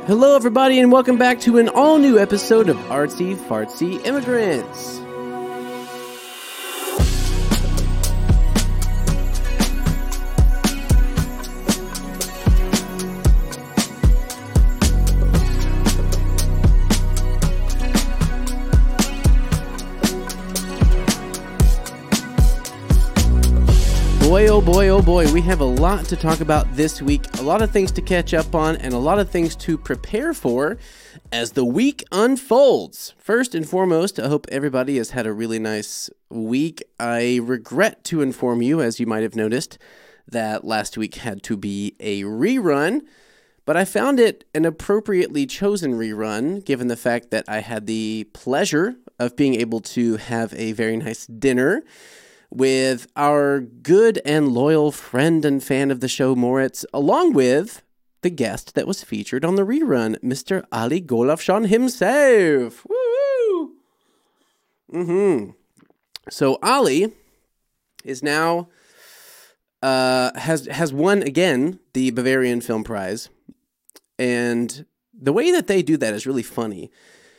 Hello, everybody, and welcome back to an all-new episode of Artsy Fartsy Immigrants. Boy, oh boy, we have a lot to talk about this week, a lot of things to catch up on, and a lot of things to prepare for as the week unfolds. First and foremost, I hope everybody has had a really nice week. I regret to inform you, as you might have noticed, that last week had to be a rerun, but I found it an appropriately chosen rerun, given the fact that I had the pleasure of being able to have a very nice dinner with our good and loyal friend and fan of the show, Moritz, along with the guest that was featured on the rerun, Mr. Ali Golafshan himself. Woo! So Ali is now has won again the Bavarian Film Prize, and the way that they do that is really funny.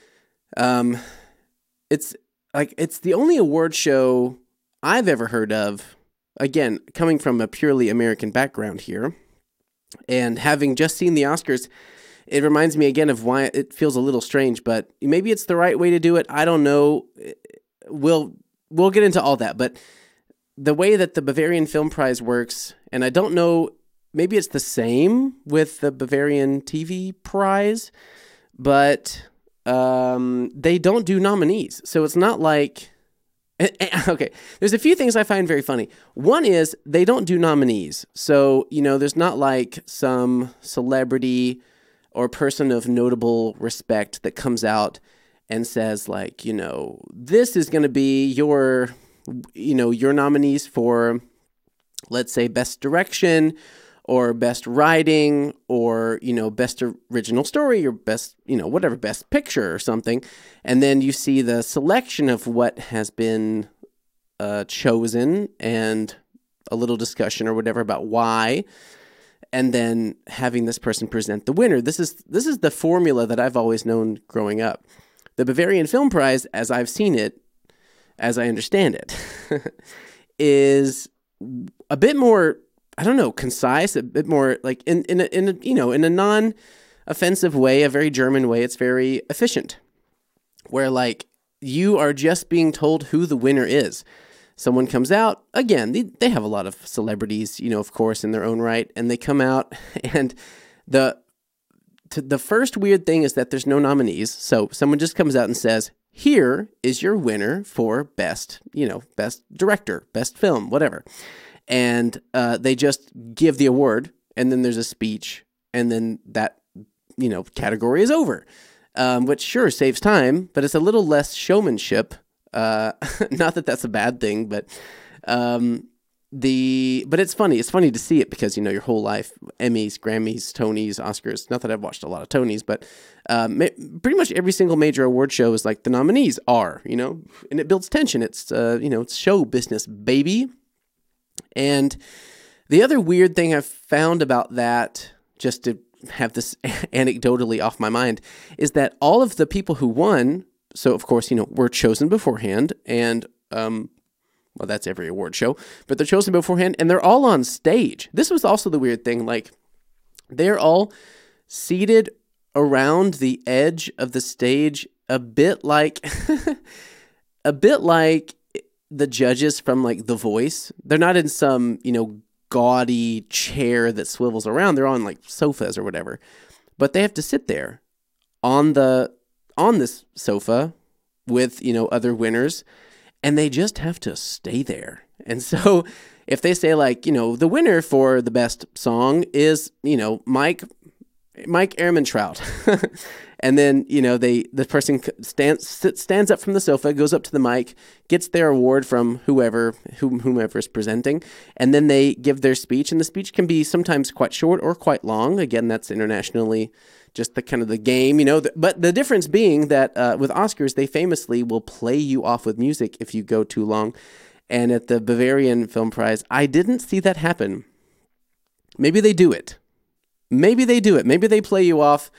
It's the only award show I've ever heard of, again, coming from a purely American background here, and having just seen the Oscars, it reminds me again of why it feels a little strange, but maybe it's the right way to do it. I don't know. We'll get into all that, but the way that the Bavarian Film Prize works, and I don't know, maybe it's the same with the Bavarian TV Prize, but they don't do nominees. So it's not like... Okay, there's a few things I find very funny. One is they don't do nominees. So, there's not like some celebrity or person of notable respect that comes out and says like, this is going to be your nominees for, let's say, best direction or best writing or, best original story or best, whatever, best picture or something. And then you see the selection of what has been chosen and a little discussion or whatever about why, and then having this person present the winner. This is the formula that I've always known growing up. The Bavarian Film Prize, as I've seen it, as I understand it, is a bit more, I don't know, concise, a bit more like in a non-offensive way, a very German way. It's very efficient, where like you are just being told who the winner is. Someone comes out, again, they have a lot of celebrities, of course, in their own right, and they come out, and the first weird thing is that there's no nominees. So someone just comes out and says, here is your winner for best director, best film, whatever. And they just give the award, and then there's a speech, and then that, category is over, which sure saves time, but it's a little less showmanship. Not that that's a bad thing, but it's funny. It's funny to see it because, your whole life, Emmys, Grammys, Tonys, Oscars, not that I've watched a lot of Tonys, but pretty much every single major award show is like the nominees are, and it builds tension. It's, it's show business, baby. And the other weird thing I've found about that, just to have this anecdotally off my mind, is that all of the people who won, so of course, were chosen beforehand, and, that's every award show, but they're chosen beforehand, and they're all on stage. This was also the weird thing, like, they're all seated around the edge of the stage, a bit like the judges from like The Voice. They're not in some, gaudy chair that swivels around. They're on like sofas or whatever. But they have to sit there on this sofa with, other winners, and they just have to stay there. And so if they say like, the winner for the best song is, Mike Ehrmantraut. And then, the person stands up from the sofa, goes up to the mic, gets their award from whomever is presenting, and then they give their speech. And the speech can be sometimes quite short or quite long. Again, that's internationally just the kind of the game, but the difference being that with Oscars, they famously will play you off with music if you go too long. And at the Bavarian Film Prize, I didn't see that happen. Maybe they do it. Maybe they play you off,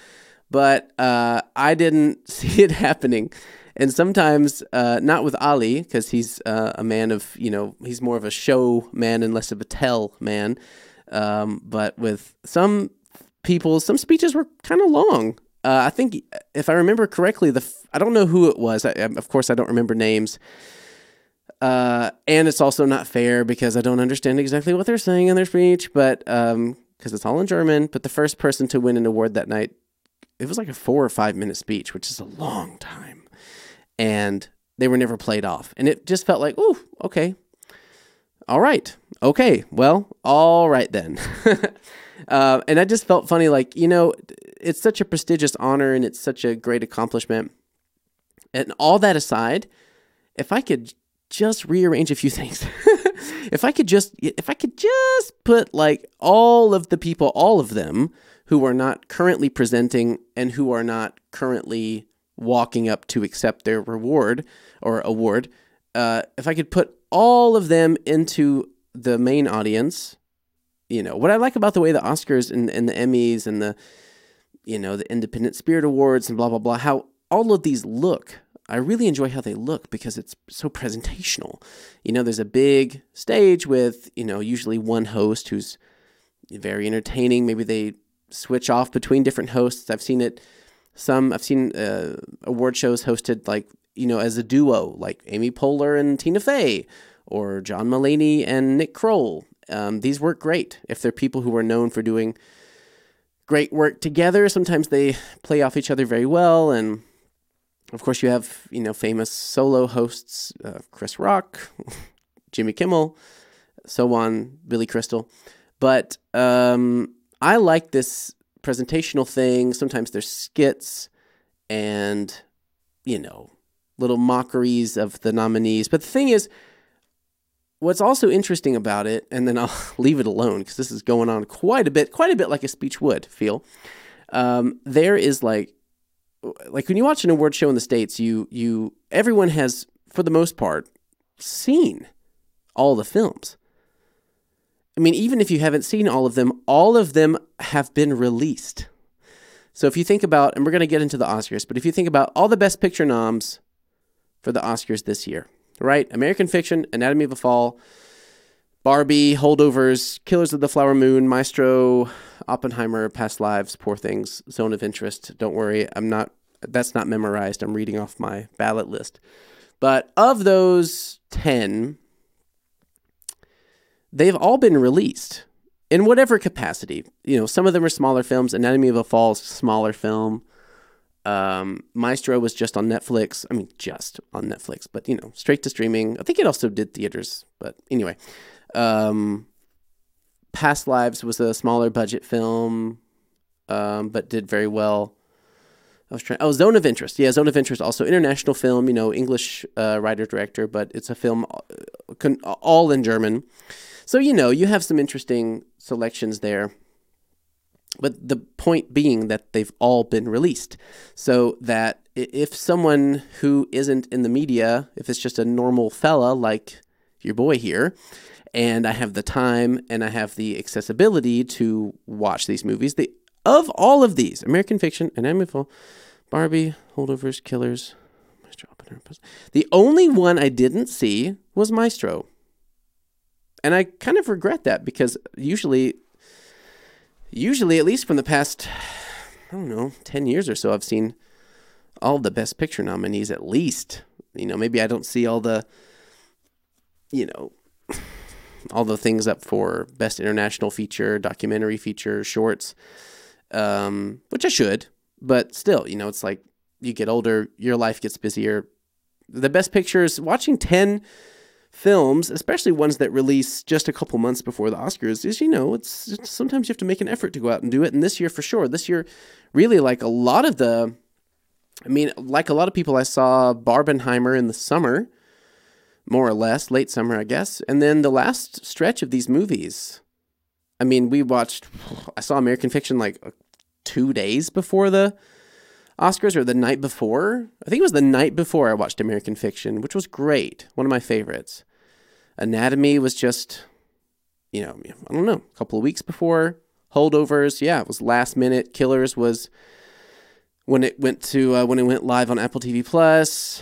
but I didn't see it happening. And sometimes, not with Ali, because he's a man of, he's more of a show man and less of a tell man. But with some people, some speeches were kind of long. I think, if I remember correctly, I don't know who it was. Of course, I don't remember names. And it's also not fair because I don't understand exactly what they're saying in their speech, but because it's all in German. But the first person to win an award that night, it was like a 4 or 5 minute speech, which is a long time. And they were never played off. And it just felt like, ooh, okay. All right. Okay. Well, all right then. And I just felt funny, like, it's such a prestigious honor and it's such a great accomplishment. And all that aside, if I could just rearrange a few things, if I could just put like all of the people, all of them who are not currently presenting and who are not currently walking up to accept their reward or award, if I could put all of them into the main audience, what I like about the way the Oscars and the Emmys and the Independent Spirit Awards and blah, blah, blah, how all of these look. I really enjoy how they look because it's so presentational. There's a big stage with, usually one host who's very entertaining. Maybe they switch off between different hosts. I've seen award shows hosted like, as a duo, like Amy Poehler and Tina Fey, or John Mulaney and Nick Kroll. These work great. If they're people who are known for doing great work together, sometimes they play off each other very well. And of course you have, famous solo hosts, Chris Rock, Jimmy Kimmel, so on, Billy Crystal. But I like this presentational thing. Sometimes there's skits and, little mockeries of the nominees. But the thing is, what's also interesting about it, and then I'll leave it alone because this is going on quite a bit like a speech would feel. There is like when you watch an award show in the States, everyone has, for the most part, seen all the films. I mean, even if you haven't seen all of them have been released. So if you think about, and we're going to get into the Oscars, but if you think about all the Best Picture noms for the Oscars this year, right? American Fiction, Anatomy of a Fall, Barbie, Holdovers, Killers of the Flower Moon, Maestro, Oppenheimer, Past Lives, Poor Things, Zone of Interest. Don't worry, that's not memorized. I'm reading off my ballot list. But of those 10, they've all been released in whatever capacity. Some of them are smaller films. Anatomy of a Fall is a smaller film. Maestro was just on Netflix. I mean, just on Netflix, but straight to streaming. I think it also did theaters, but anyway. Past Lives was a smaller budget film, but did very well. Zone of Interest. Yeah, Zone of Interest, also international film, English writer-director, but it's a film all in German. So, you have some interesting selections there. But the point being that they've all been released. So that if someone who isn't in the media, if it's just a normal fella like your boy here, and I have the time and I have the accessibility to watch these movies, of all of these, American Fiction, Anatomy of a Fall, Barbie, Holdovers, Killers, Maestro, Oppenheimer, the only one I didn't see was Maestro. And I kind of regret that because usually, at least from the past, 10 years or so, I've seen all the Best Picture nominees at least. Maybe I don't see all the, all the things up for Best International Feature, Documentary Feature, Shorts, which I should. But still, it's like you get older, your life gets busier. The Best Pictures, watching 10 films, especially ones that release just a couple months before the Oscars, is, it's sometimes you have to make an effort to go out and do it. And this year, for sure, really like a lot of people, I saw Barbenheimer in the summer, more or less, late summer, I guess. And then the last stretch of these movies, I saw American Fiction like 2 days before the Oscars, or the night before. I think it was the night before I watched American Fiction, which was great. One of my favorites. Anatomy was just, I don't know, a couple of weeks before. Holdovers, yeah, it was last minute. Killers was when it went live on Apple TV Plus,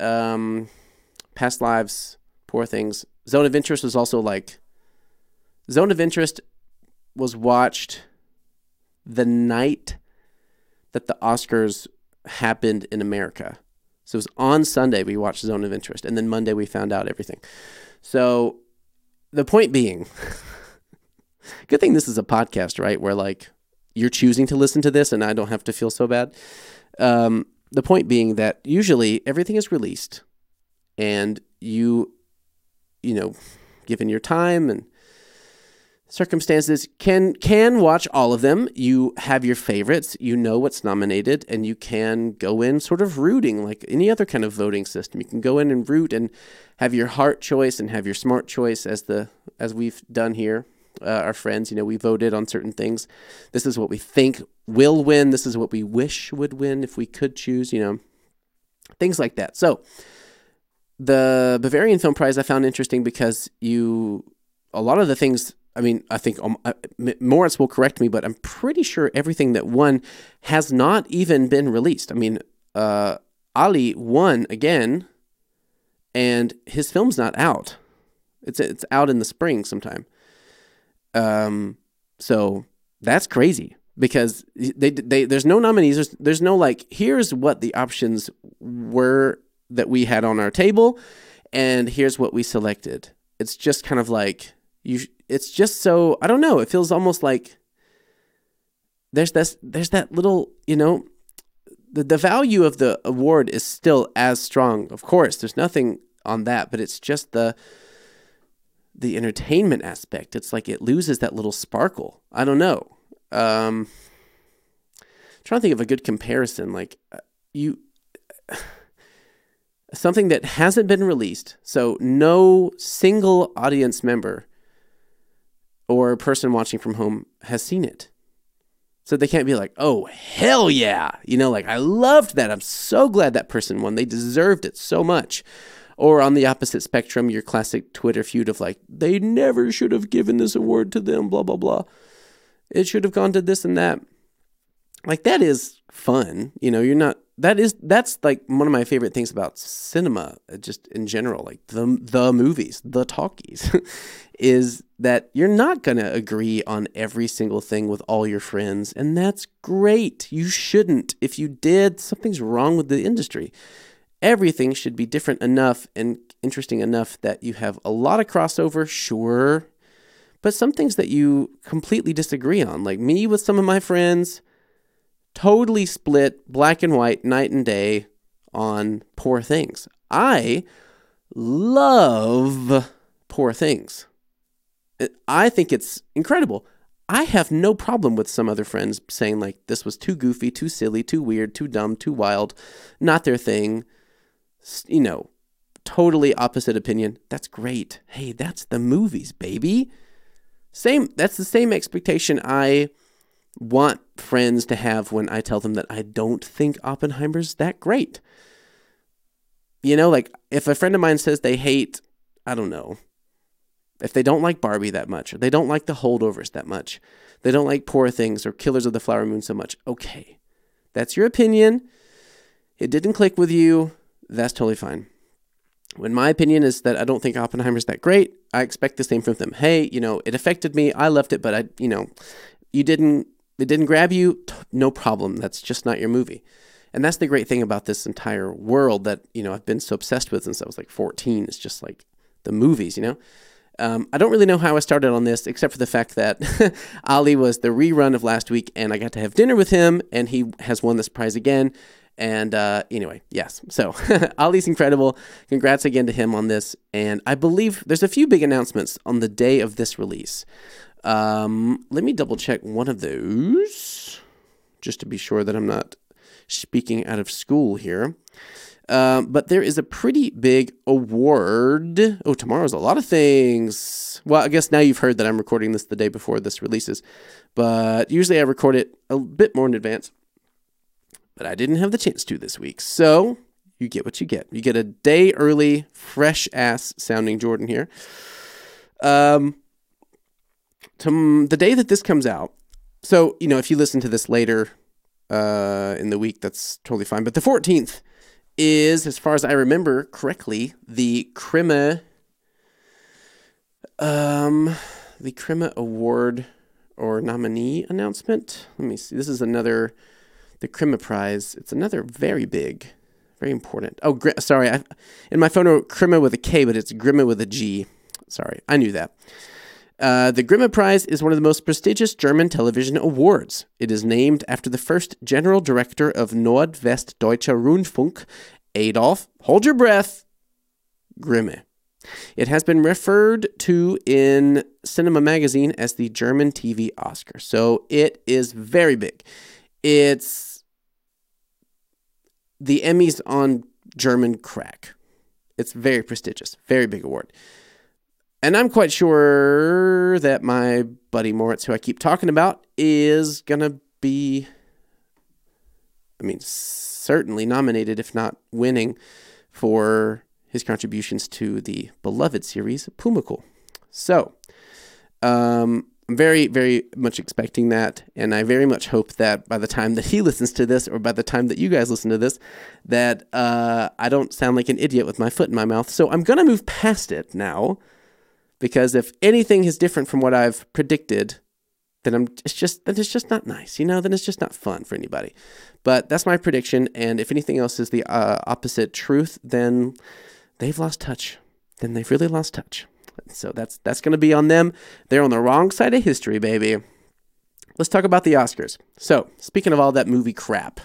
Past Lives, Poor Things. Zone of Interest was also Zone of Interest was watched the night that the Oscars happened in America. So it was on Sunday we watched Zone of Interest, and then Monday we found out everything. So the point being, good thing this is a podcast, right? Where you're choosing to listen to this and I don't have to feel so bad. The point being that usually everything is released and you given your time and circumstances, can watch all of them. You have your favorites, you know what's nominated, and you can go in sort of rooting like any other kind of voting system. You can go in and root and have your heart choice and have your smart choice as we've done here. Our friends, we voted on certain things. This is what we think will win. This is what we wish would win if we could choose, things like that. So the Bavarian Film Prize I found interesting because a lot of the things, I think Moritz will correct me, but I'm pretty sure everything that won has not even been released. Ali won again, and his film's not out. It's out in the spring sometime. So that's crazy because there's no nominees. There's no here's what the options were that we had on our table, and here's what we selected. It's just kind of it's just so, I don't know. It feels almost like there's that little, the value of the award is still as strong. Of course, there's nothing on that, but it's just the entertainment aspect. It's like it loses that little sparkle. I don't know. Trying to think of a good comparison. Something that hasn't been released, so no single audience member or person watching from home has seen it. So they can't be like, oh, hell yeah. I loved that. I'm so glad that person won. They deserved it so much. Or on the opposite spectrum, your classic Twitter feud of they never should have given this award to them, blah, blah, blah. It should have gone to this and that. That is fun. That's one of my favorite things about cinema, just in general, the movies, the talkies, is that you're not going to agree on every single thing with all your friends. And that's great. You shouldn't. If you did, something's wrong with the industry. Everything should be different enough and interesting enough that you have a lot of crossover, sure, but some things that you completely disagree on. Like me with some of my friends, totally split black and white, night and day on Poor Things. I love Poor Things. I think it's incredible. I have no problem with some other friends saying this was too goofy, too silly, too weird, too dumb, too wild, not their thing. Totally opposite opinion. That's great. Hey, that's the movies, baby. That's the same expectation I want friends to have when I tell them that I don't think Oppenheimer's that great. If a friend of mine says they hate, I don't know, if they don't like Barbie that much, or they don't like The Holdovers that much, they don't like Poor Things or Killers of the Flower Moon so much, okay. That's your opinion. It didn't click with you. That's totally fine. When my opinion is that I don't think Oppenheimer's that great, I expect the same from them. Hey, it affected me. I loved it, but it didn't grab you. No problem. That's just not your movie. And that's the great thing about this entire world that, I've been so obsessed with since I was 14. It's just the movies, I don't really know how I started on this, except for the fact that Ali was the rerun of last week, and I got to have dinner with him, and he has won this prize again. And anyway, yes. So Ali's incredible. Congrats again to him on this. And I believe there's a few big announcements on the day of this release. Let me double check one of those, just to be sure that I'm not speaking out of school here. But there is a pretty big award. Oh, tomorrow's a lot of things. Well, I guess now you've heard that I'm recording this the day before this releases. But usually I record it a bit more in advance. But I didn't have the chance to this week. So you get what you get. You get a day early, fresh-ass sounding Jordan here. The day that this comes out. So, if you listen to this later, in the week, that's totally fine. But the 14th is, as far as I remember correctly, the Crema Award or nominee announcement. Let me see. This is the Crema Prize. It's another very big, very important. Oh, sorry. In my phone I wrote Crema with a K, but it's Grimme with a G. Sorry, I knew that. The Grimme Prize is one of the most prestigious German television awards. It is named after the first general director of Nordwestdeutscher Rundfunk, Adolf, hold your breath, Grimme. It has been referred to in Cinema Magazine as the German TV Oscar. So it is very big. It's the Emmys on German crack. It's very prestigious, very big award. And I'm quite sure that my buddy Moritz, who I keep talking about, is going to be, certainly nominated, if not winning, for his contributions to the beloved series, Pumuckl. So, I'm very, very much expecting that, and I very much hope that by the time that he listens to this, or by the time that you guys listen to this, that I don't sound like an idiot with my foot in my mouth. So I'm going to move past it now, because if anything is different from what I've predicted, then it's just not nice, then it's just not fun for anybody. But that's my prediction, and if anything else is the opposite truth, then they've lost touch. Then they've really lost touch. So that's going to be on them. They're on the wrong side of history, baby. Let's talk about the Oscars. So, speaking of all that movie crap.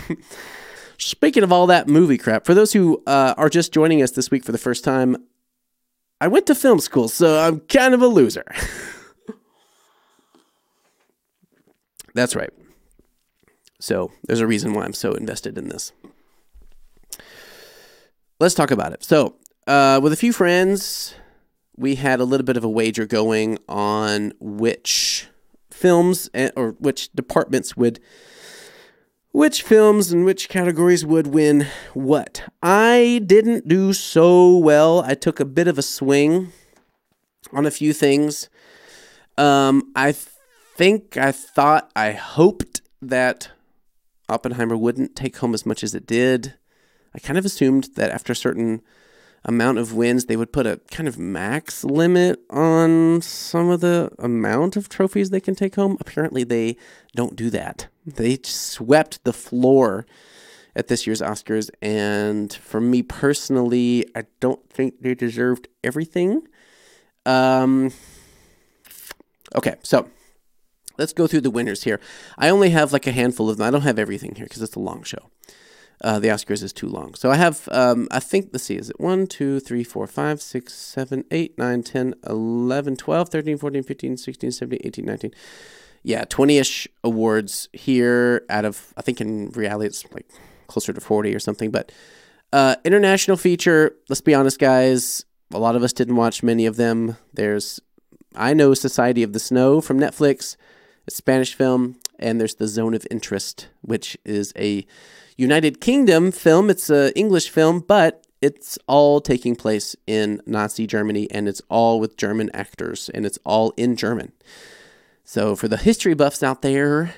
For those who are just joining us this week for the first time, I went to film school, so I'm kind of a loser. That's right. So, there's a reason why I'm so invested in this. Let's talk about it. So, with a few friends, we had a little bit of a wager going on which films or which departments which films and which categories would win what. I didn't do so well. I took a bit of a swing on a few things. I hoped that Oppenheimer wouldn't take home as much as it did. I kind of assumed that after a certain amount of wins, they would put a kind of max limit on some of the amount of trophies they can take home. Apparently, they don't do that. They swept the floor at this year's Oscars, and for me personally, I don't think they deserved everything. Okay, so let's go through the winners here. I only have like a handful of them. I don't have everything here because it's a long show. The Oscars is too long. So I have, I think, let's see, is it 1, 2, 3, 4, 5, 6, 7, 8, 9, 10, 11, 12, 13, 14, 15, 16, 17, 18, 19. Yeah, 20-ish awards here out of, I think in reality it's like closer to 40 or something. But international feature, let's be honest, guys, a lot of us didn't watch many of them. I know Society of the Snow from Netflix, a Spanish film, and there's The Zone of Interest, which is a United Kingdom film. It's an English film, but it's all taking place in Nazi Germany, and it's all with German actors, and it's all in German. So for the history buffs out there,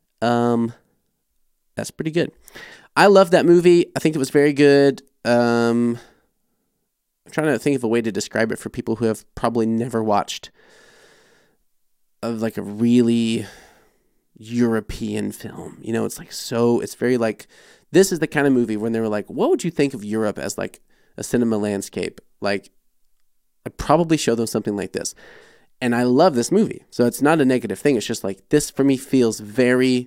that's pretty good. I love that movie. I think it was very good. I'm trying to think of a way to describe it for people who have probably never watched like a really European film. It's like it's very like, this is the kind of movie when they were like, what would you think of Europe as like a cinema landscape? Like, I'd probably show them something like this. And I love this movie. So it's not a negative thing. It's just like, this for me feels very,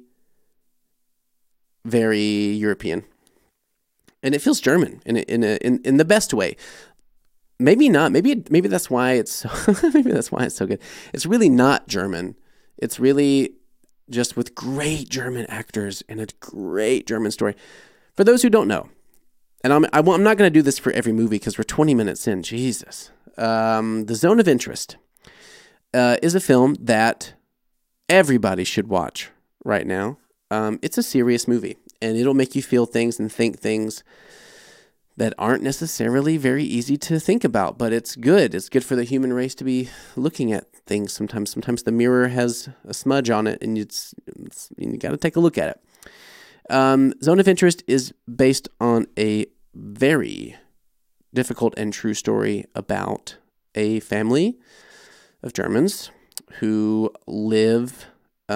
very European. And it feels German in the best way. Maybe not. Maybe that's why it's so maybe that's why it's so good. It's really not German. It's really just with great German actors and a great German story. For those who don't know, and I'm not going to do this for every movie because we're 20 minutes in. Jesus. The Zone of Interest is a film that everybody should watch right now. It's a serious movie, and it'll make you feel things and think things that aren't necessarily very easy to think about, but it's good. It's good for the human race to be looking at things sometimes. Sometimes the mirror has a smudge on it, and you got to take a look at it. Zone of Interest is based on a very difficult and true story about a family of Germans who live,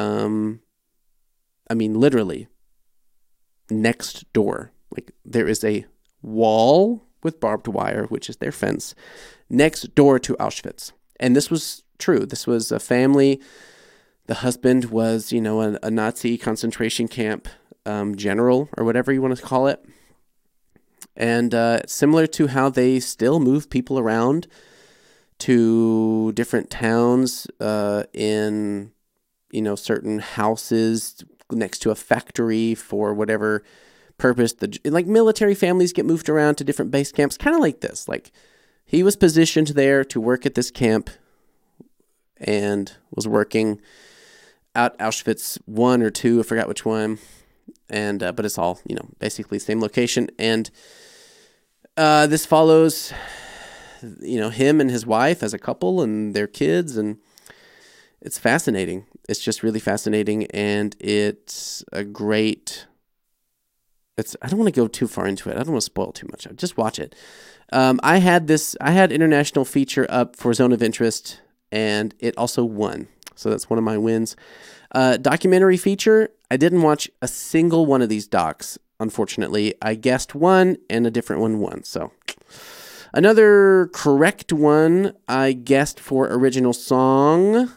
literally next door. Like, there is a wall with barbed wire, which is their fence, next door to Auschwitz. And this was true. This was a family. The husband was, a Nazi concentration camp general, or whatever you want to call it. And similar to how they still move people around to different towns in, certain houses next to a factory for whatever purpose. Like, military families get moved around to different base camps, kind of like this. Like, he was positioned there to work at this camp and was working out Auschwitz 1 or 2, I forgot which one. And but it's all, basically same location. And this follows, him and his wife as a couple and their kids, and it's fascinating. It's just really fascinating, and it's a great. I don't want to go too far into it. I don't want to spoil too much. Just watch it. I had international feature up for Zone of Interest, and it also won. So that's one of my wins. Documentary feature. I didn't watch a single one of these docs, unfortunately. I guessed one, and a different one won. So another correct one, I guessed for original song.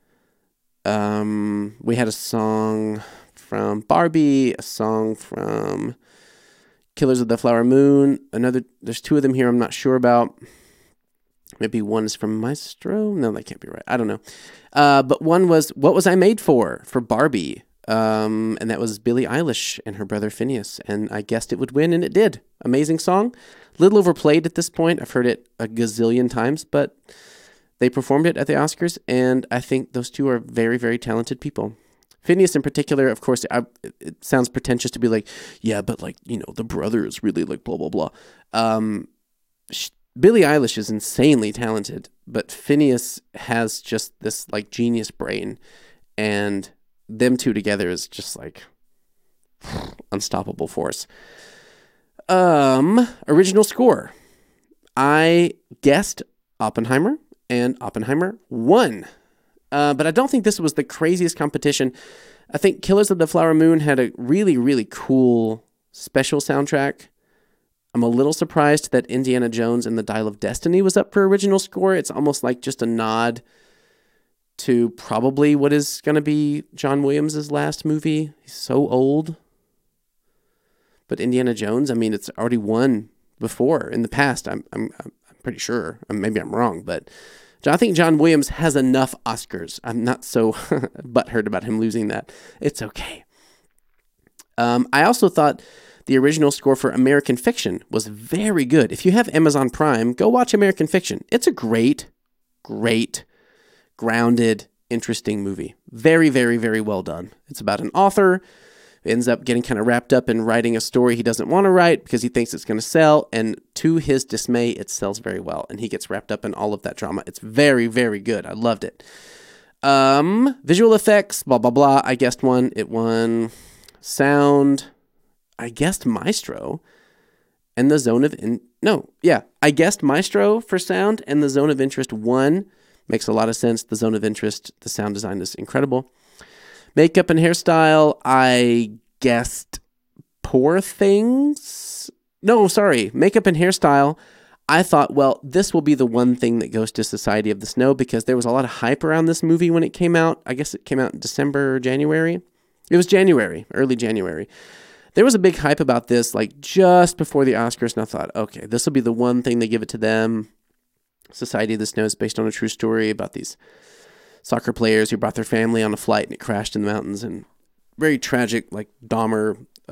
We had a song from Barbie, a song from Killers of the Flower Moon. There's 2 of them here I'm not sure about. Maybe one is from Maestro. No, that can't be right. I don't know. But one was What Was I Made For Barbie. And that was Billie Eilish and her brother Phineas. And I guessed it would win, and it did. Amazing song. Little overplayed at this point. I've heard it a gazillion times, but they performed it at the Oscars, and I think those 2 are very, very talented people. Phineas in particular, of course, it sounds pretentious to be like, yeah, but like, the brother is really like blah, blah, blah. Billie Eilish is insanely talented, but Phineas has just this like genius brain, and them 2 together is just like unstoppable force. Original score. I guessed Oppenheimer, and Oppenheimer won. But I don't think this was the craziest competition. I think Killers of the Flower Moon had a really, really cool special soundtrack. I'm a little surprised that Indiana Jones and the Dial of Destiny was up for original score. It's almost like just a nod to probably what is going to be John Williams' last movie. He's so old. But Indiana Jones, it's already won before in the past. I'm pretty sure. Maybe I'm wrong, but I think John Williams has enough Oscars. I'm not so butthurt about him losing that. It's okay. I also thought the original score for American Fiction was very good. If you have Amazon Prime, go watch American Fiction. It's a great, great, grounded, interesting movie. Very, very, very well done. It's about an author who ends up getting kind of wrapped up in writing a story he doesn't want to write because he thinks it's going to sell, and to his dismay, it sells very well, and he gets wrapped up in all of that drama. It's very, very good. I loved it. Visual effects, blah, blah, blah. I guessed one. It won. Sound, I guessed Maestro, and the Zone of I guessed Maestro for sound, and the Zone of Interest won. Makes a lot of sense. The Zone of Interest, the sound design is incredible. Makeup and hairstyle, I guessed Poor Things. No, sorry. Makeup and hairstyle, I thought, well, this will be the one thing that goes to Society of the Snow, because there was a lot of hype around this movie when it came out. I guess it came out in December or January. It was January, early January. There was a big hype about this, like just before the Oscars, and I thought, okay, this will be the one thing they give it to them. Society of the Snow is based on a true story about these soccer players who brought their family on a flight and it crashed in the mountains, and very tragic, like Donner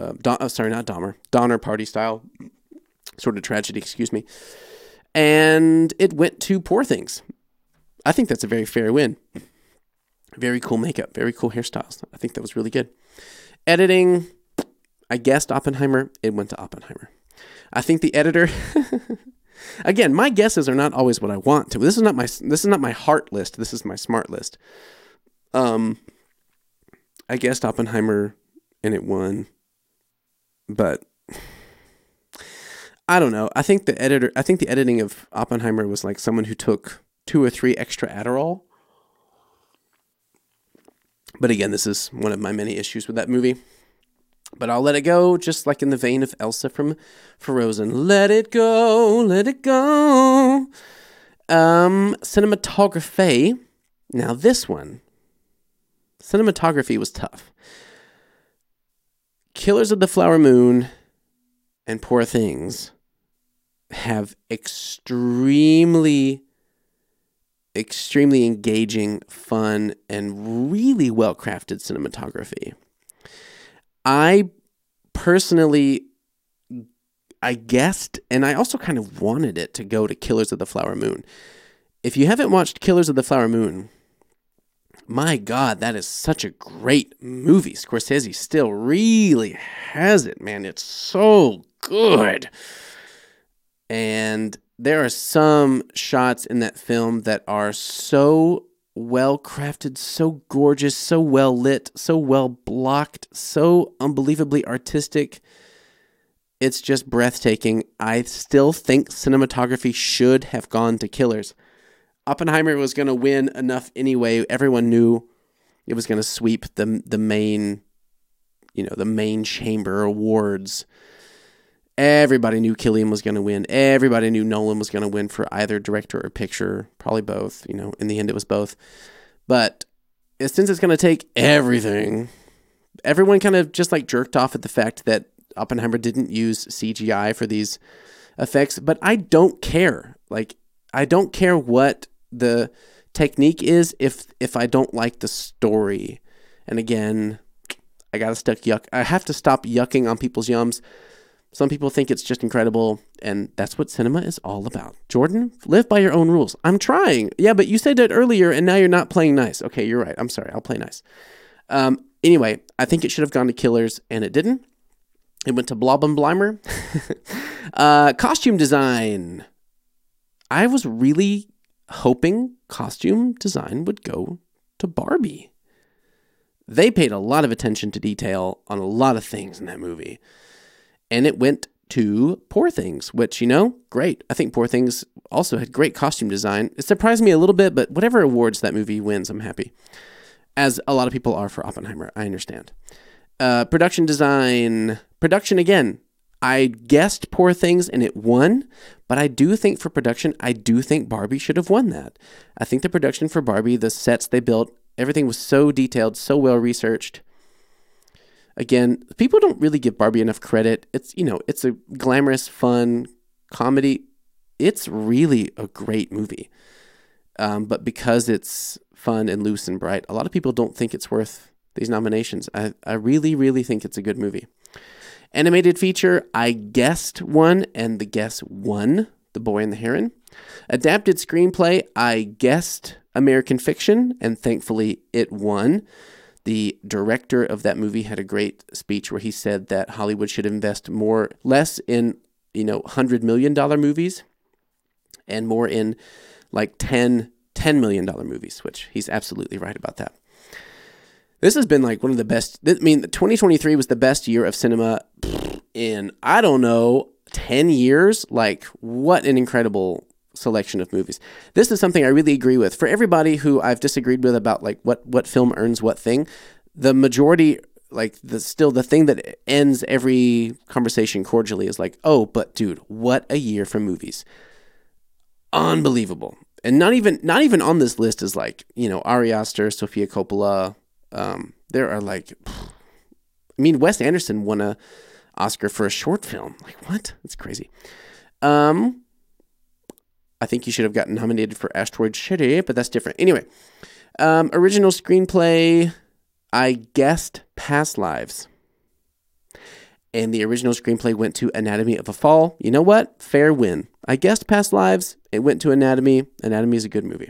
Party style sort of tragedy, excuse me. And it went to Poor Things. I think that's a very fair win. Very cool makeup, very cool hairstyles. I think that was really good. Editing, I guessed Oppenheimer. It went to Oppenheimer. I think the editor. Again, my guesses are not always what I want to. This is not my heart list. This is my smart list. I guessed Oppenheimer, and it won. but I don't know. I think the editing of Oppenheimer was like someone who took 2 or 3 extra Adderall. But again, this is one of my many issues with that movie. But I'll let it go, just like in the vein of Elsa from Frozen. Let it go, let it go. Cinematography. Now this one, cinematography was tough. Killers of the Flower Moon and Poor Things have extremely engaging, fun, and really well-crafted cinematography. I personally, I guessed, and I also kind of wanted it to go to Killers of the Flower Moon. If you haven't watched Killers of the Flower Moon, my God, that is such a great movie. Scorsese still really has it, man. It's so good. And there are some shots in that film that are so well crafted, so gorgeous, so well lit, so well blocked, so unbelievably artistic. It's just breathtaking. I still think cinematography should have gone to Killers. Oppenheimer was going to win enough anyway. Everyone knew it was going to sweep the main, the main chamber awards. Everybody knew Cillian was going to win. Everybody knew Nolan was going to win for either director or picture. Probably both. In the end, it was both. But since it's going to take everything, everyone kind of just like jerked off at the fact that Oppenheimer didn't use CGI for these effects. But I don't care. I don't care what the technique is if I don't like the story. And again, I have to stop yucking on people's yums. Some people think it's just incredible, and that's what cinema is all about. Jordan, live by your own rules. I'm trying. Yeah, but you said that earlier, and now you're not playing nice. Okay, you're right. I'm sorry. I'll play nice. Anyway, I think it should have gone to Killers, and it didn't. It went to Blobbenbleimer. Costume design. I was really hoping costume design would go to Barbie. They paid a lot of attention to detail on a lot of things in that movie. And it went to Poor Things, which, great. I think Poor Things also had great costume design. It surprised me a little bit, but whatever awards that movie wins, I'm happy. As a lot of people are for Oppenheimer, I understand. Production design. Production, again, I guessed Poor Things and it won, but I do think for production, I do think Barbie should have won that. I think the production for Barbie, the sets they built, everything was so detailed, so well researched. Again, people don't really give Barbie enough credit. It's a glamorous, fun comedy. It's really a great movie. But because it's fun and loose and bright, a lot of people don't think it's worth these nominations. I really, really think it's a good movie. Animated feature, I guessed won, and the guess won, The Boy and the Heron. Adapted screenplay, I guessed American Fiction, and thankfully it won. The director of that movie had a great speech where he said that Hollywood should invest less in, $100 million movies and more in like $10 million movies, which he's absolutely right about that. This has been like one of the best. 2023 was the best year of cinema in, 10 years. Like, what an incredible selection of movies. This is something I really agree with. For everybody who I've disagreed with about like what film earns what thing, the majority, like the thing that ends every conversation cordially is like, oh, but dude, what a year for movies. Unbelievable. And not even on this list is like, Ari Aster, Sofia Coppola. There are like, Wes Anderson won a Oscar for a short film. Like, what? That's crazy. I think you should have gotten nominated for Asteroid City, but that's different. Anyway, original screenplay, I guessed Past Lives. And the original screenplay went to Anatomy of a Fall. You know what? Fair win. I guessed Past Lives. It went to Anatomy. Anatomy is a good movie.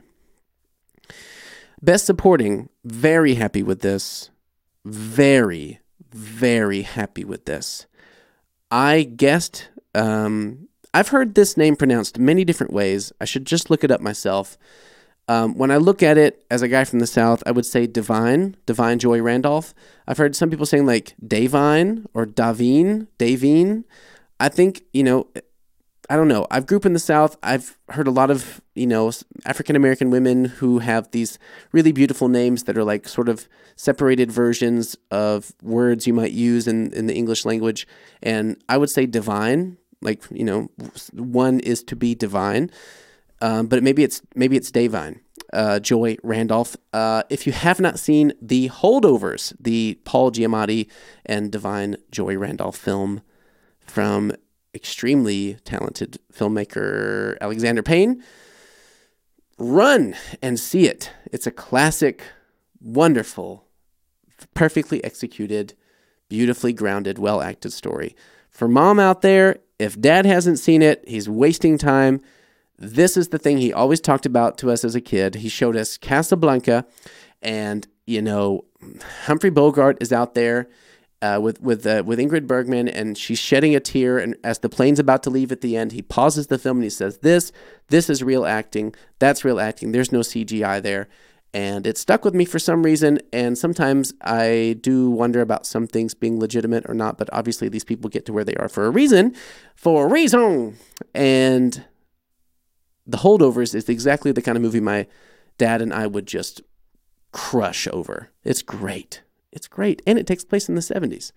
Best Supporting, very happy with this. Very, very happy with this. I guessed... I've heard this name pronounced many different ways. I should just look it up myself. When I look at it as a guy from the South, I would say Divine Joy Randolph. I've heard some people saying like Davine or Davine. I think, I don't know. I've grew up in the South. I've heard a lot of, African-American women who have these really beautiful names that are like sort of separated versions of words you might use in the English language. And I would say divine, like, one is to be divine. But maybe it's Davine, Joy Randolph. If you have not seen The Holdovers, the Paul Giamatti and Divine Joy Randolph film from extremely talented filmmaker Alexander Payne, run and see it. It's a classic, wonderful, perfectly executed, beautifully grounded, well-acted story. For mom out there, if dad hasn't seen it, he's wasting time. This is the thing he always talked about to us as a kid. He showed us Casablanca, and Humphrey Bogart is out there with Ingrid Bergman, and she's shedding a tear. And as the plane's about to leave at the end, he pauses the film and he says, "This is real acting. That's real acting. There's no CGI there." And it stuck with me for some reason. And sometimes I do wonder about some things being legitimate or not. But obviously, these people get to where they are for a reason. And The Holdovers is exactly the kind of movie my dad and I would just crush over. It's great. It's great. And it takes place in the 70s.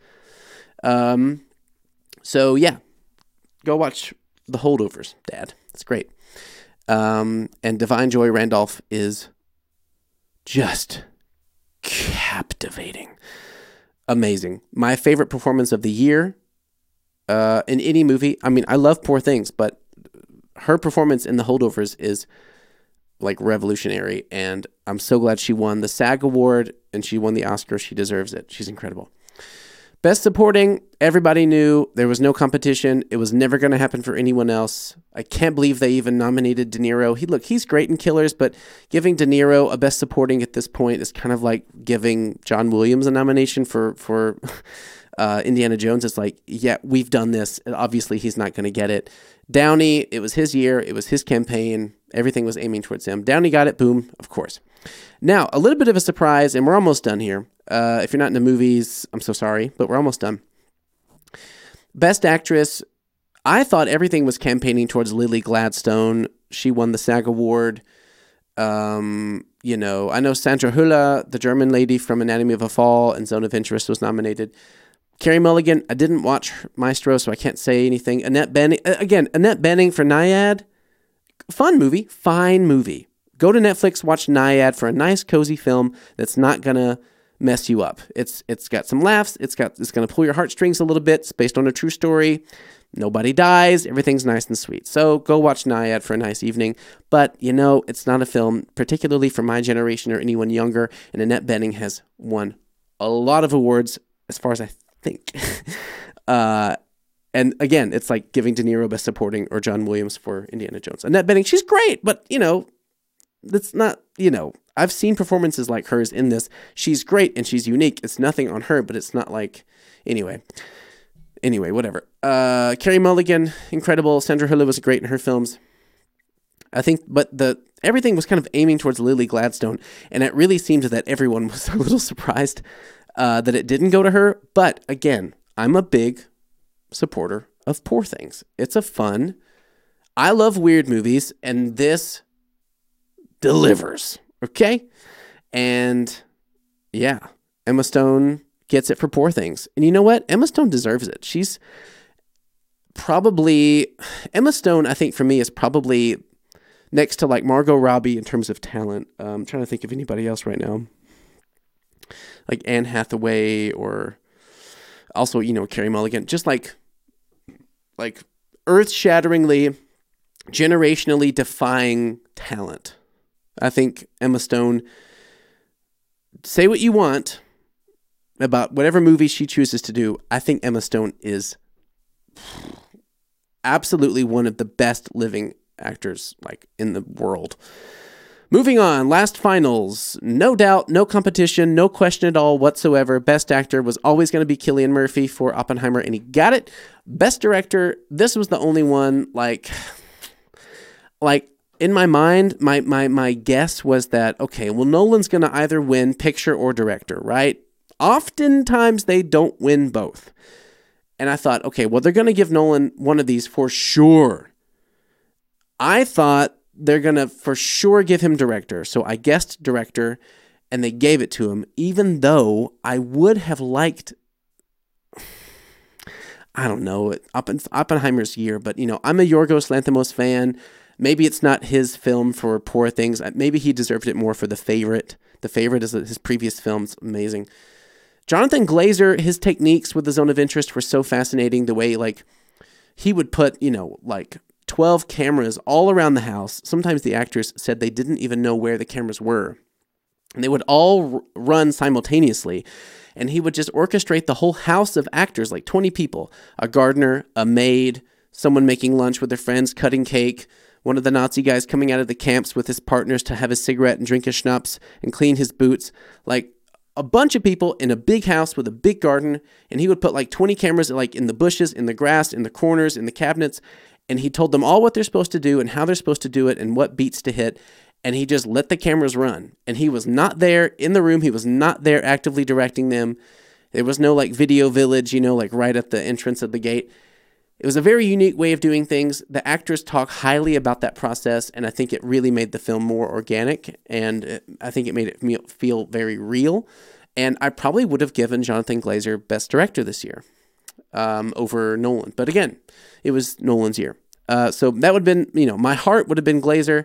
So, yeah. Go watch The Holdovers, Dad. It's great. And Divine Joy Randolph is just captivating. Amazing. My favorite performance of the year in any movie. I mean, I love Poor Things, but her performance in The Holdovers is like revolutionary, and I'm so glad she won the SAG Award and she won the Oscar. She deserves it. She's incredible. Best Supporting, everybody knew there was no competition. It was never going to happen for anyone else. I can't believe they even nominated De Niro. He's great in Killers, but giving De Niro a Best Supporting at this point is kind of like giving John Williams a nomination for Indiana Jones. It's like, yeah, we've done this. Obviously, he's not going to get it. Downey, it was his year. It was his campaign. Everything was aiming towards him. Downey got it. Boom, of course. Now, a little bit of a surprise, and we're almost done here. If you're not into movies, I'm so sorry, but we're almost done. Best Actress, I thought everything was campaigning towards Lily Gladstone. She won the SAG Award. I know Sandra Hüller, the German lady from Anatomy of a Fall and Zone of Interest, was nominated. Carey Mulligan, I didn't watch Maestro, so I can't say anything. Annette Bening for Nyad. Fun movie, fine movie. Go to Netflix, watch Nyad for a nice, cozy film that's not going to mess you up. It's got some laughs. It's going to pull your heartstrings a little bit. It's based on a true story. Nobody dies. Everything's nice and sweet. So go watch Nyad for a nice evening. But, it's not a film, particularly for my generation or anyone younger. And Annette Bening has won a lot of awards, as far as I think. And again, it's like giving De Niro Best Supporting or John Williams for Indiana Jones. Annette Bening, she's great, but, that's not, I've seen performances like hers in this. She's great and she's unique. It's nothing on her, but it's not like, anyway, whatever. Carey Mulligan, incredible. Sandra Hüller was great in her films. I think, but everything was kind of aiming towards Lily Gladstone, and it really seemed that everyone was a little surprised that it didn't go to her. But again, I'm a big supporter of Poor Things. It's I love weird movies, and this delivers, okay? And yeah, Emma Stone gets it for Poor Things. And you know what? Emma Stone deserves it. Emma Stone, I think for me, is probably next to like Margot Robbie in terms of talent. I'm trying to think of anybody else right now. Like Anne Hathaway, or also, Carey Mulligan. Just like earth-shatteringly, generationally defying talent. I think Emma Stone, say what you want about whatever movie she chooses to do, I think Emma Stone is absolutely one of the best living actors in the world. Moving on, last finals. No doubt, no competition, no question at all whatsoever. Best actor was always going to be Cillian Murphy for Oppenheimer, and he got it. Best director, this was the only one, in my mind, my guess was that, okay, well, Nolan's going to either win picture or director, right? Oftentimes they don't win both. And I thought, okay, well, they're going to give Nolan one of these for sure. I thought they're going to for sure give him director. So I guessed director, and they gave it to him, even though I would have liked, I don't know, Oppenheimer's year. But, I'm a Yorgos Lanthimos fan. Maybe it's not his film for Poor Things. Maybe he deserved it more for The Favorite. The Favorite is his previous film. It's amazing. Jonathan Glazer, his techniques with the Zone of Interest were so fascinating. The way, he would put, 12 cameras all around the house. Sometimes the actors said they didn't even know where the cameras were. And they would all run simultaneously. And he would just orchestrate the whole house of actors, like 20 people. A gardener, a maid, someone making lunch with their friends, cutting cake, one of the Nazi guys coming out of the camps with his partners to have a cigarette and drink his schnapps and clean his boots. A bunch of people in a big house with a big garden, and he would put 20 cameras in the bushes, in the grass, in the corners, in the cabinets, and he told them all what they're supposed to do and how they're supposed to do it and what beats to hit, and he just let the cameras run. And he was not there in the room. He was not there actively directing them. There was no video village, right at the entrance of the gate. It was a very unique way of doing things. The actors talk highly about that process, and I think it really made the film more organic, and I think it made it feel very real. And I probably would have given Jonathan Glazer Best Director this year over Nolan. But again, it was Nolan's year. So that would have been, my heart would have been Glazer,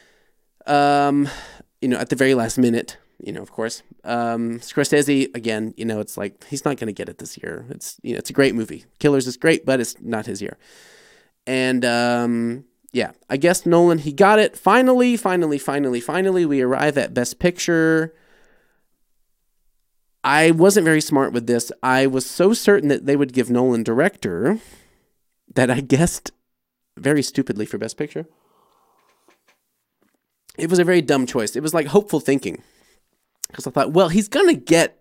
at the very last minute. Of course. Scorsese, again, it's he's not going to get it this year. It's, it's a great movie. Killers is great, but it's not his year. And, I guess Nolan, he got it. Finally, we arrive at Best Picture. I wasn't very smart with this. I was so certain that they would give Nolan director that I guessed very stupidly for Best Picture. It was a very dumb choice. It was hopeful thinking. Because I thought, well, he's going to get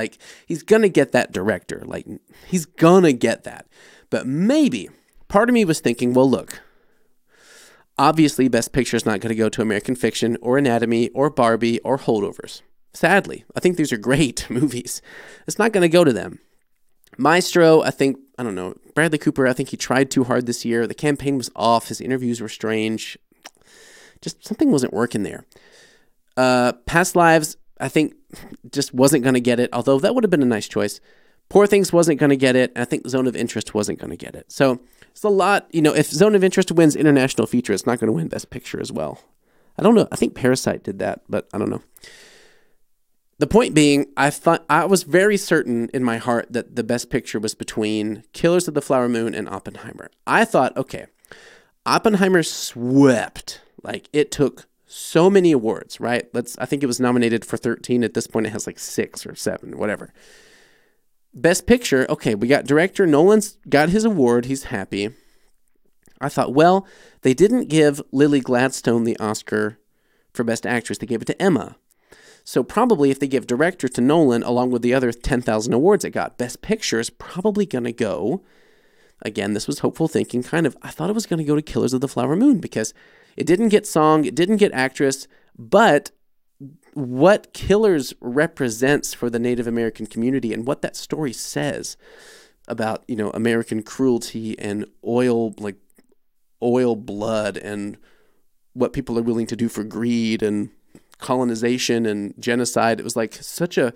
that director. He's going to get that. But maybe, part of me was thinking, well, look, obviously Best Picture is not going to go to American Fiction or Anatomy or Barbie or Holdovers. Sadly, I think these are great movies. It's not going to go to them. Maestro, I don't know, Bradley Cooper, I think he tried too hard this year. The campaign was off. His interviews were strange. Just something wasn't working there. Past Lives, I think just wasn't going to get it, although that would have been a nice choice. Poor Things wasn't going to get it, and I think Zone of Interest wasn't going to get it. So it's a lot, if Zone of Interest wins International Feature, it's not going to win Best Picture as well. I don't know. I think Parasite did that, but I don't know. The point being, I was very certain in my heart that the Best Picture was between Killers of the Flower Moon and Oppenheimer. I thought, okay, Oppenheimer swept. It took so many awards, right? I think it was nominated for 13. At this point, it has 6 or 7, whatever. Best Picture, okay, we got director. Nolan's got his award. He's happy. I thought, well, they didn't give Lily Gladstone the Oscar for Best Actress. They gave it to Emma. So probably if they give director to Nolan, along with the other 10,000 awards it got, Best Picture is probably going to go, again, this was hopeful thinking, I thought it was going to go to Killers of the Flower Moon because it didn't get song, it didn't get actress, but what Killers represents for the Native American community and what that story says about, American cruelty and oil blood and what people are willing to do for greed and colonization and genocide. It was such a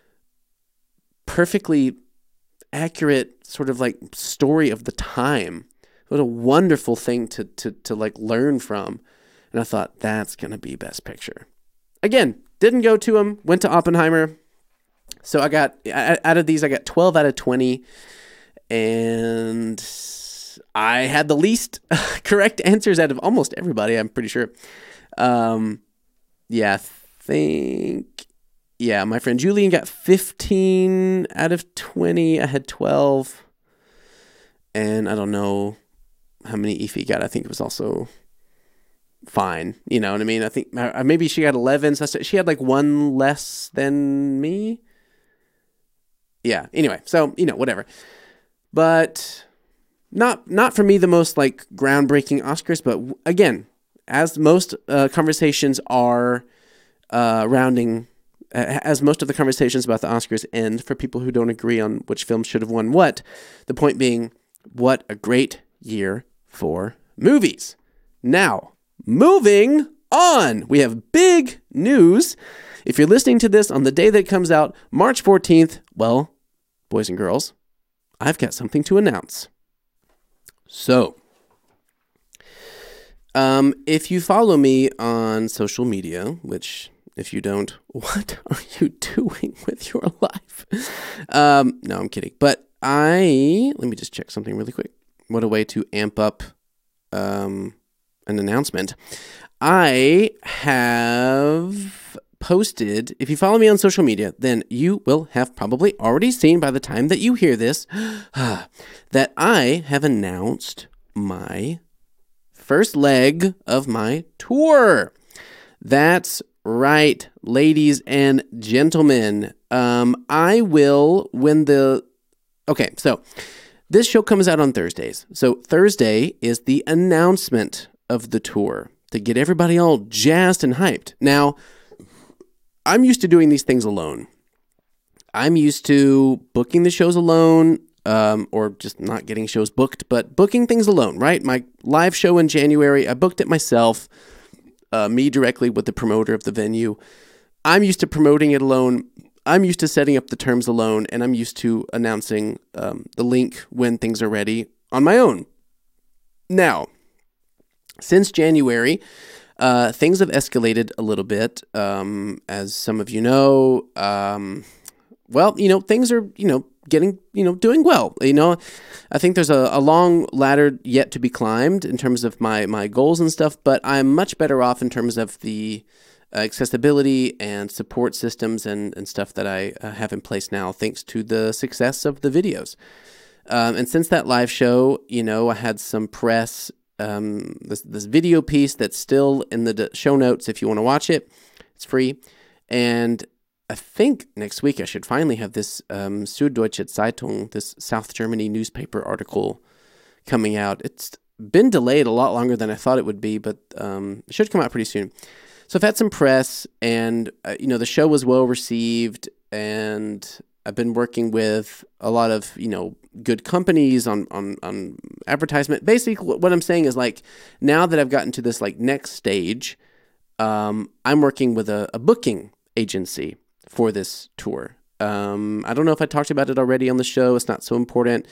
perfectly accurate sort of story of the time. What a wonderful thing to learn from. And I thought, that's going to be Best Picture. Again, didn't go to him, went to Oppenheimer. So out of these, I got 12 out of 20. And I had the least correct answers out of almost everybody, I'm pretty sure. My friend Julian got 15 out of 20. I had 12. And I don't know how many Ify got. I think it was also fine. You know what I mean? I think maybe she got 11. So she had one less than me. Yeah. Anyway, so, whatever. But not for me the most groundbreaking Oscars. But again, as most conversations are rounding, as most of the conversations about the Oscars end for people who don't agree on which film should have won what, the point being, what a great year for movies. Now, moving on, we have big news. If you're listening to this on the day that it comes out, March 14th, well, boys and girls, I've got something to announce. So, if you follow me on social media, which if you don't, what are you doing with your life? No, I'm kidding. But let me just check something really quick. What a way to amp up an announcement. I have posted, if you follow me on social media, then you will have probably already seen by the time that you hear this, that I have announced my first leg of my tour. That's right, ladies and gentlemen. I will, okay, so this show comes out on Thursdays. So Thursday is the announcement of the tour to get everybody all jazzed and hyped. Now, I'm used to doing these things alone. I'm used to booking the shows alone, or just not getting shows booked, but booking things alone, right? My live show in January, I booked it myself, me directly with the promoter of the venue. I'm used to promoting it alone. I'm used to setting up the terms alone, and I'm used to announcing the link when things are ready on my own. Now, since January, things have escalated a little bit, as some of you know. Things are, getting, doing well. I think there's a long ladder yet to be climbed in terms of my goals and stuff, but I'm much better off in terms of the accessibility and support systems and stuff that I have in place now, thanks to the success of the videos. And since that live show, I had some press, this video piece that's still in the show notes if you want to watch it. It's free. And I think next week I should finally have this Süddeutsche Zeitung, this South Germany newspaper article coming out. It's been delayed a lot longer than I thought it would be, but it should come out pretty soon. So I've had some press, and the show was well received, and I've been working with a lot of good companies on advertisement. Basically, what I'm saying is, like, now that I've gotten to this next stage, I'm working with a booking agency for this tour. I don't know if I talked about it already on the show. It's not so important.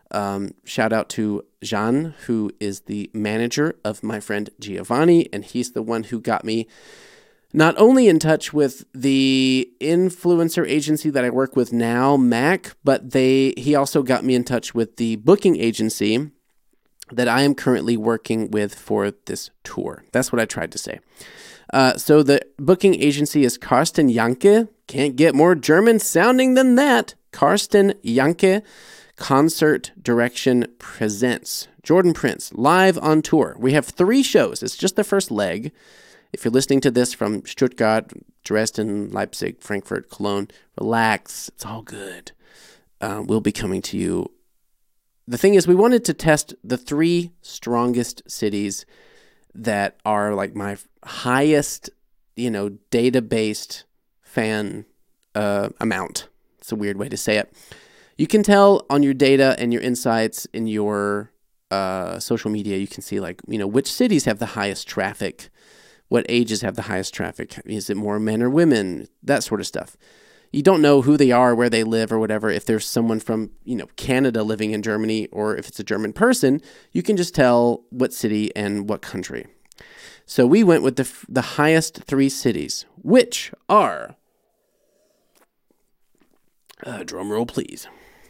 Shout out to Jean, who is the manager of my friend Giovanni, and he's the one who got me not only in touch with the influencer agency that I work with now, Mac, but he also got me in touch with the booking agency that I am currently working with for this tour. That's what I tried to say. So the booking agency is Carsten Janke. Can't get more German sounding than that. Carsten Janke Concert Direction presents Jordan Prince live on tour. We have 3 shows. It's just the first leg. If you're listening to this from Stuttgart, Dresden, Leipzig, Frankfurt, Cologne, relax. It's all good. We'll be coming to you. The thing is, we wanted to test the 3 strongest cities that are like my highest, data-based fan amount. It's a weird way to say it. You can tell on your data and your insights in your social media, you can see which cities have the highest traffic, what ages have the highest traffic. Is it more men or women? That sort of stuff. You don't know who they are, where they live or whatever. If there's someone from, Canada living in Germany, or if it's a German person, you can just tell what city and what country. So we went with the highest 3 cities, which are, drum roll please,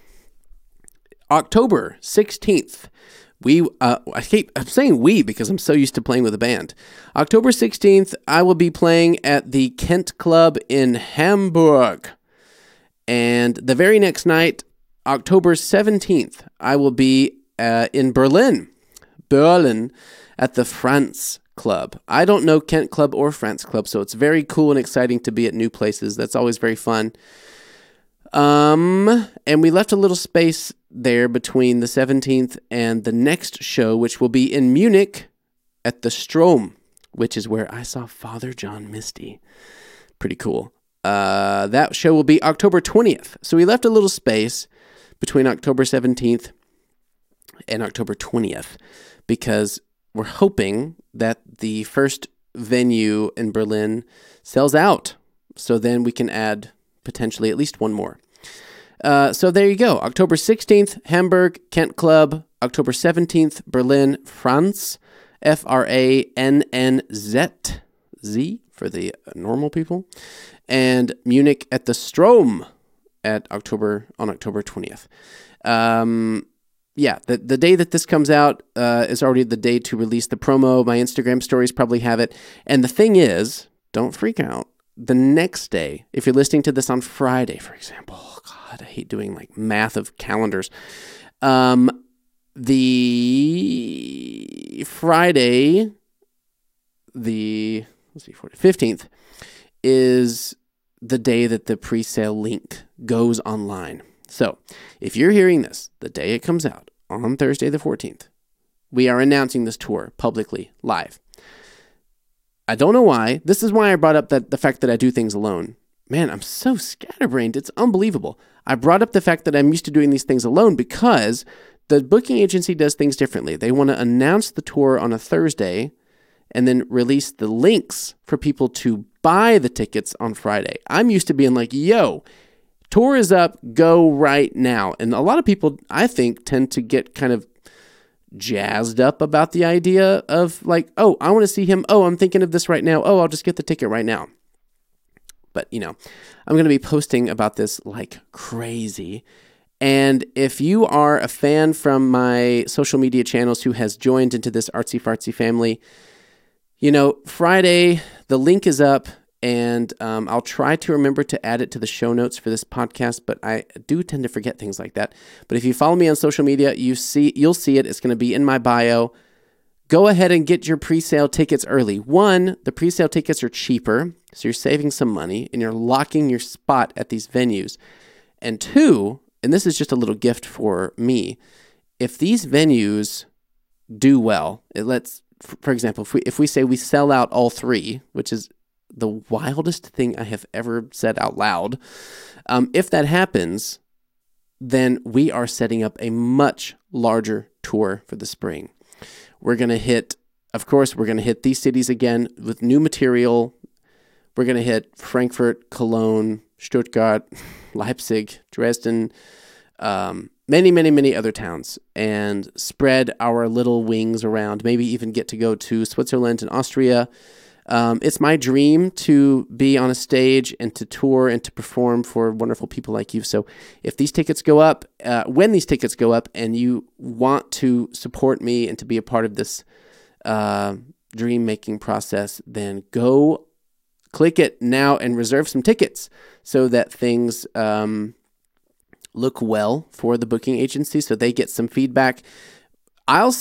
October 16th. I'm saying we because I'm so used to playing with a band. October 16th, I will be playing at the Kent Club in Hamburg. And the very next night, October 17th, I will be in Berlin, at the France Club. I don't know Kent Club or France Club, so it's very cool and exciting to be at new places. That's always very fun. And we left a little space there between the 17th and the next show, which will be in Munich at the Strom. which is where I saw Father John Misty. Pretty cool. That show will be October 20th. So we left a little space between October 17th and October 20th because we're hoping that the first venue in Berlin sells out. So then we can add potentially at least one more. So there you go. October 16th, Hamburg, Kent Club. October 17th, Berlin, France. FRANNZ for the normal people. And Munich at the Strom on October 20th. Yeah, the day that this comes out is already the day to release the promo. My Instagram stories probably have it. And the thing is, don't freak out. The next day, if you're listening to this on Friday, for example, oh God, I hate doing like math of calendars. The Friday, the 15th, is the day that the pre-sale link goes online. So if you're hearing this the day it comes out on Thursday the 14th, we are announcing this tour publicly, live. I don't know why. This is why I brought up the fact that I do things alone. Man, I'm so scatterbrained. It's unbelievable. I brought up the fact that I'm used to doing these things alone because the booking agency does things differently. They want to announce the tour on a Thursday and then release the links for people to buy the tickets on Friday. I'm used to being like, yo, tour is up, go right now. And a lot of people, I think, tend to get kind of jazzed up about the idea of like, oh, I want to see him. Oh, I'm thinking of this right now. Oh, I'll just get the ticket right now. But, I'm going to be posting about this like crazy. And if you are a fan from my social media channels who has joined into this artsy-fartsy family, Friday, the link is up. And I'll try to remember to add it to the show notes for this podcast, but I do tend to forget things like that. But if you follow me on social media, you'll see it. It's going to be in my bio. Go ahead and get your pre-sale tickets early. One, the pre-sale tickets are cheaper, so you're saving some money, and you're locking your spot at these venues. And two, and this is just a little gift for me, if these venues do well, for example, if we say we sell out all three, which is the wildest thing I have ever said out loud. If that happens, then we are setting up a much larger tour for the spring. We're going to hit these cities again with new material. We're going to hit Frankfurt, Cologne, Stuttgart, Leipzig, Dresden, many, many, many other towns, and spread our little wings around, maybe even get to go to Switzerland and Austria. It's my dream to be on a stage and to tour and to perform for wonderful people like you. So if these tickets go up, when these tickets go up and you want to support me and to be a part of this dream-making process, then go click it now and reserve some tickets so that things look well for the booking agency so they get some feedback. I'll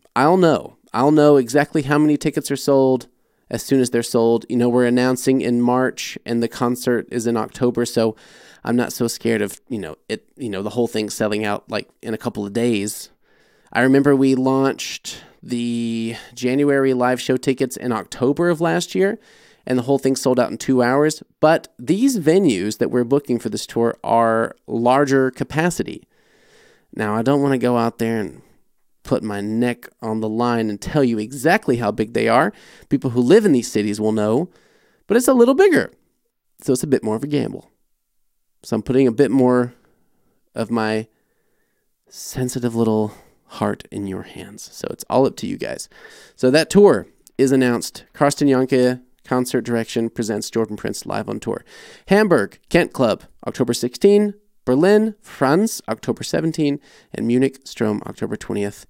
know exactly how many tickets are sold as soon as they're sold. We're announcing in March and the concert is in October, so I'm not so scared of, the whole thing selling out like in a couple of days. I remember we launched the January live show tickets in October of last year, and the whole thing sold out in 2 hours. But these venues that we're booking for this tour are larger capacity. Now, I don't want to go out there and put my neck on the line and tell you exactly how big they are. People who live in these cities will know, but it's a little bigger. So it's a bit more of a gamble. So I'm putting a bit more of my sensitive little heart in your hands. So it's all up to you guys. So that tour is announced. Karsten Janke Concert Direction presents Jordan Prince live on tour. Hamburg, Kent Club, October 16. Berlin, France, October 17, and Munich, Strom, October 20th.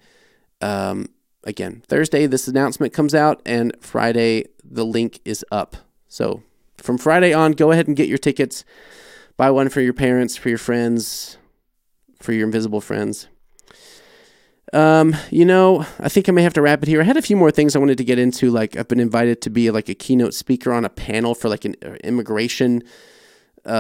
Again, Thursday, this announcement comes out, and Friday, the link is up. So from Friday on, go ahead and get your tickets. Buy one for your parents, for your friends, for your invisible friends. I think I may have to wrap it here. I had a few more things I wanted to get into. Like, I've been invited to be like a keynote speaker on a panel for like an immigration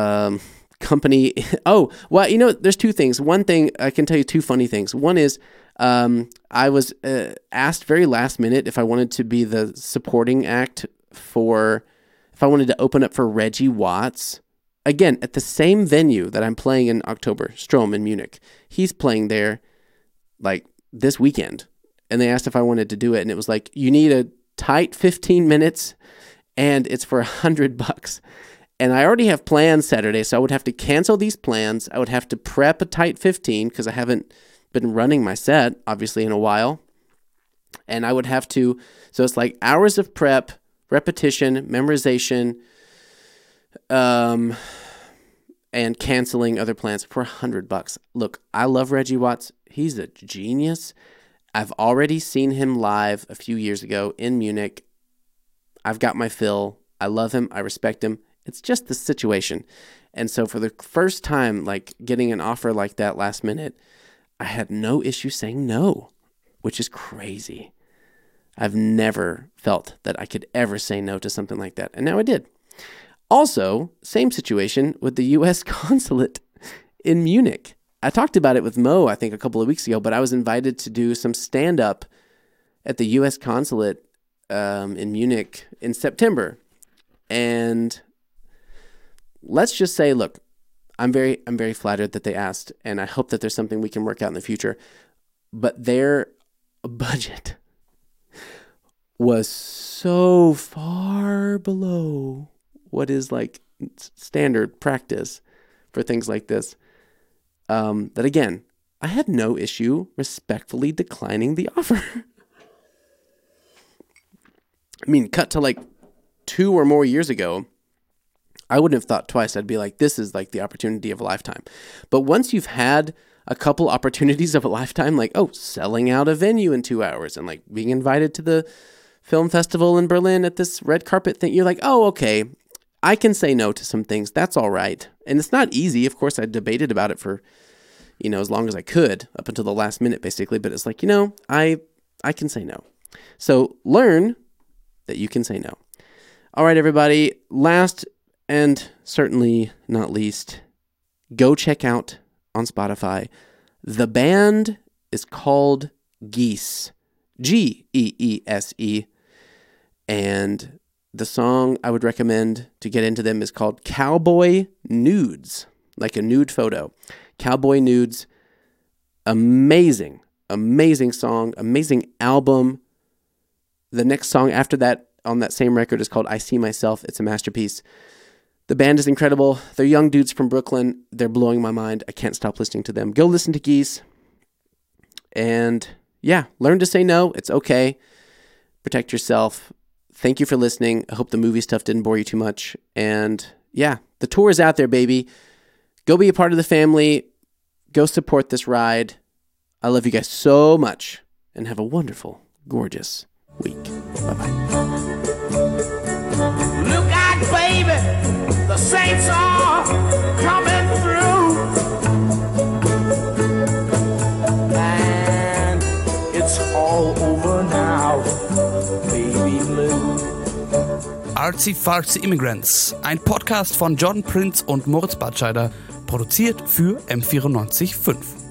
company. Oh, well, there's two things. One thing, I can tell you two funny things. One is I was asked very last minute if I wanted to be the supporting act if I wanted to open up for Reggie Watts. Again, at the same venue that I'm playing in October, Strom in Munich. He's playing there like this weekend. And they asked if I wanted to do it. And it was like, you need a tight 15 minutes and it's for $100. And I already have plans Saturday, so I would have to cancel these plans. I would have to prep a tight 15 because I haven't been running my set, obviously, in a while. And I would have to, so it's like hours of prep, repetition, memorization, and canceling other plans for $100. Look, I love Reggie Watts. He's a genius. I've already seen him live a few years ago in Munich. I've got my fill. I love him. I respect him. It's just the situation. And so for the first time, like getting an offer like that last minute, I had no issue saying no, which is crazy. I've never felt that I could ever say no to something like that. And now I did. Also, same situation with the U.S. consulate in Munich. I talked about it with Mo, I think, a couple of weeks ago, but I was invited to do some stand-up at the U.S. consulate in Munich in September. And let's just say, look, I'm very flattered that they asked, and I hope that there's something we can work out in the future. But their budget was so far below what is like standard practice for things like this, that again, I had no issue respectfully declining the offer. I mean, cut to like 2 or more years ago, I wouldn't have thought twice. I'd be like, this is like the opportunity of a lifetime. But once you've had a couple opportunities of a lifetime, like, selling out a venue in 2 hours and like being invited to the film festival in Berlin at this red carpet thing, you're like, okay, I can say no to some things. That's all right. And it's not easy. Of course, I debated about it for, as long as I could, up until the last minute, basically. But it's like, I can say no. So learn that you can say no. All right, everybody. Last and certainly not least, go check out on Spotify. The band is called Geese, Geese. And the song I would recommend to get into them is called Cowboy Nudes, like a nude photo. Cowboy Nudes, amazing song, amazing album. The next song after that on that same record is called I See Myself. It's a masterpiece. The band is incredible. They're young dudes from Brooklyn. They're blowing my mind. I can't stop listening to them. Go listen to Geese. And yeah, learn to say no. It's okay. Protect yourself. Thank you for listening. I hope the movie stuff didn't bore you too much. And yeah, the tour is out there, baby. Go be a part of the family. Go support this ride. I love you guys so much. And have a wonderful, gorgeous week. Bye-bye. Look out, baby. The saints are coming through. And it's all over now, baby blue. Artsy Fartsy Immigrants, ein Podcast von John Prince und Moritz Batscheider, produziert für M94.5.